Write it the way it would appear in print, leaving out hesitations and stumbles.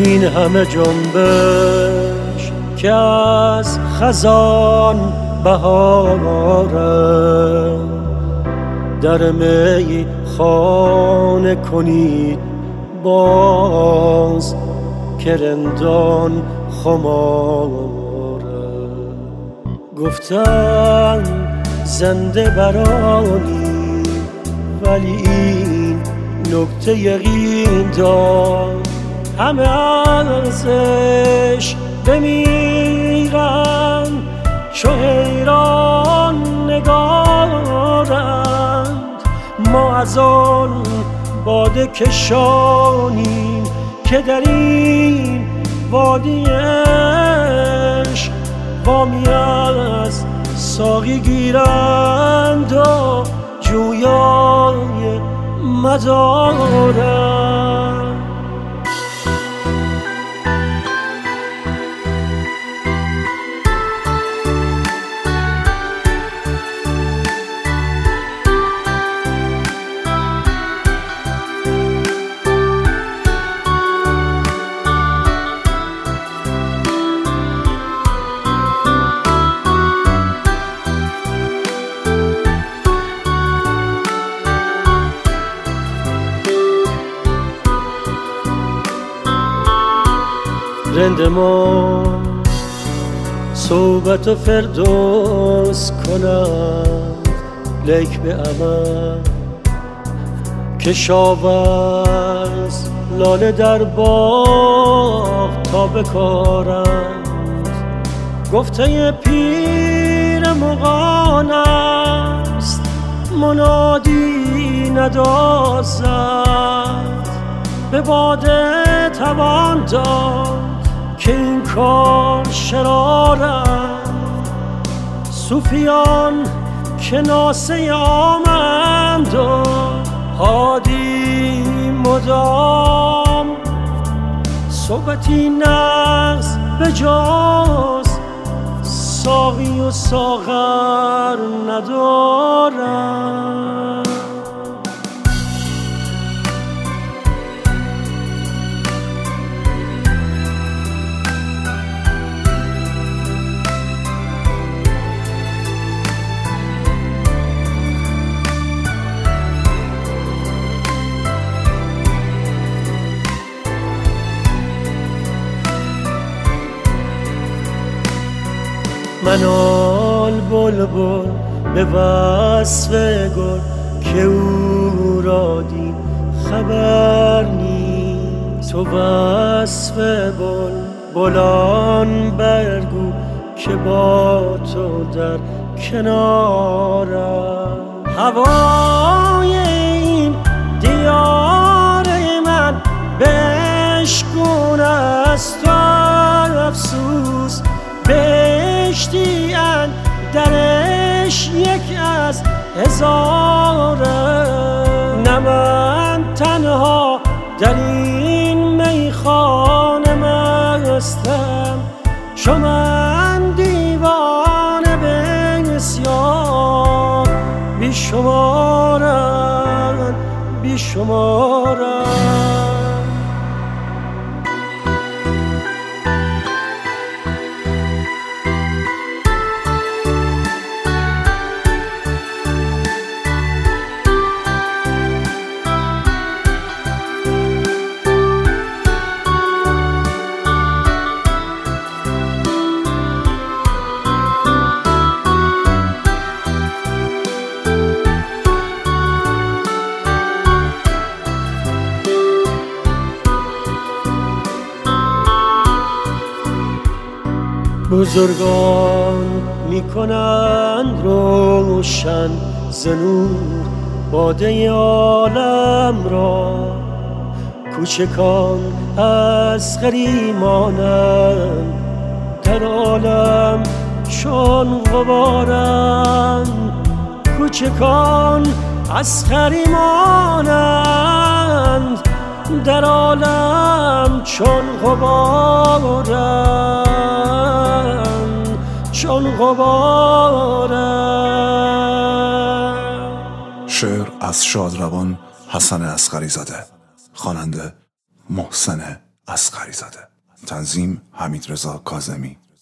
این همه جنبش که از خزان بهاره، در می خانه کنید باز که رندان خماره. گفتن زنده برانی ولی این نکته یقین دار، همه ازش بمیرن چو حیران نگارند. ما از آن باده کشانیم که در این وادی عشق وامی از ساقی گیرند و جویای مدارند. رند ما صحبت و فردوس کنند، لیک به عمل کشاورز لاله در باغ تا بکارند. گفته پیر مغان است منادی ندازد، به باده توان داد که این کار شرارند. صوفیان که ناسه آمند و هادی مدام، صحبتی نغز به جز ساقی و ساغر ندارند. منال بلبل به وصف گل که او را دید خبر نیست. تو وصف بلبلان برگو که با تو در کنارم. هوای این دیار من بشکن است و افسوس، بهشتی درش یک از هزاره. نه من تنها در این میخانه مستم، چو من دیوانه بسیار بیشمارم بیشمارم. بزرگان میکنند روشن ز نور باده عالم را، کوچکان از غریمانند در عالم چون غبارند. کوچکان از غریمانند در عالم چون غبارند، چون غبارند. شعر از شادروان حسن اصغری زاده، خواننده محسن اصغری زاده. تنظیم حمیدرضا کاظمی.